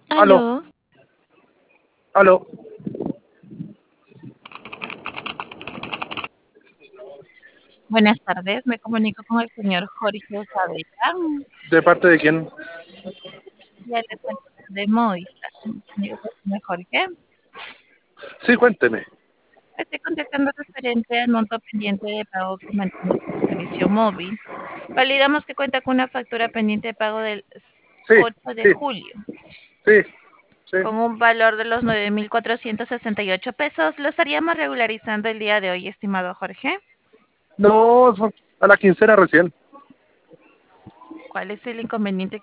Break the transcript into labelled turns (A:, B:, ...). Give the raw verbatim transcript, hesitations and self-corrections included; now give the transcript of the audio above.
A: Aló,
B: Aló,
A: aló.
B: buenas tardes. Me comunico con el señor Jorge Saavedra,
A: ¿De parte de quién?
B: ya le cuento de Movistar. Me comunico con el señor Jorge.
A: Sí, cuénteme.
B: Estoy contactando referente al monto pendiente de pago que mantiene el servicio móvil. Validamos que cuenta con una factura pendiente de pago del
A: Sí,
B: ocho de
A: sí,
B: julio,
A: sí, sí.
B: con un valor de los nueve mil cuatrocientos sesenta y ocho pesos. Lo estaríamos regularizando el día de hoy, estimado Jorge.
A: No, fue a la quincena recién.
B: ¿Cuál es el inconveniente